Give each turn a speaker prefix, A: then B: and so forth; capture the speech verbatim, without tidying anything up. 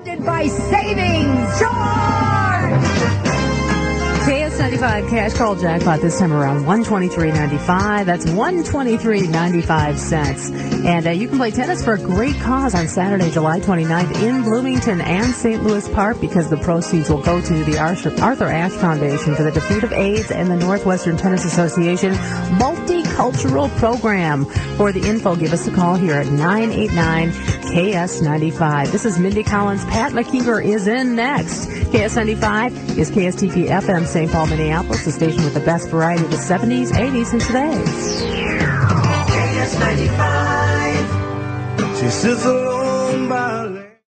A: By savings charge.
B: K S ninety-five cash call jackpot this time around one twenty-three ninety-five. That's one twenty-three ninety-five cents. And uh, you can play tennis for a great cause on Saturday, July twenty-ninth in Bloomington and Saint Louis Park, because the proceeds will go to the Arthur, Arthur Ashe Foundation for the Defeat of AIDS and the Northwestern Tennis Association Multicultural Program. For the info, give us a call here at nine eight nine K S ninety-five. This is Mindy Collins. Pat McKeever is in next. K S ninety-five is K S T P F M Saint Paul, Minneapolis, the station with the best variety of the seventies, eighties, and today's.
C: K S ninety-five. She sits alone by